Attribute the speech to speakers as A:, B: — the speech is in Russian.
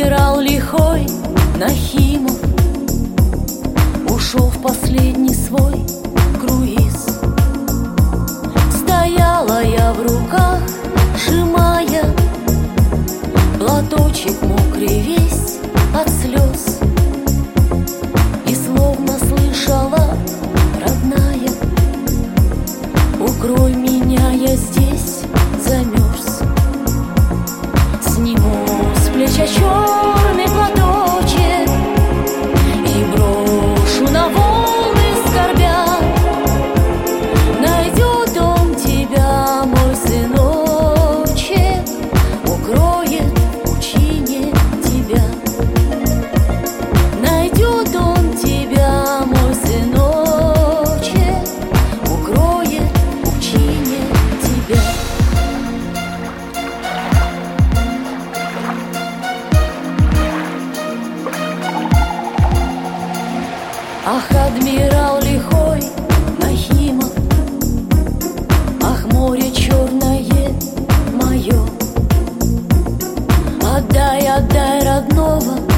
A: адмирал лихой Нахимов ушел в последний свой круиз. Стояла я в руках, сжимая платочек мокрый весь от слез, и словно слышала: родная, укрой меня, я здесь замерз. Сниму с плеча черный платочек и брошу на волны скорбя. Найдет он тебя, мой сыночек, укроет в пучине тебя. Найдет он тебя, мой сыночек, укроет в пучине тебя. Ах, адмирал лихой Нахимов, ах, море черное мое, отдай, отдай родного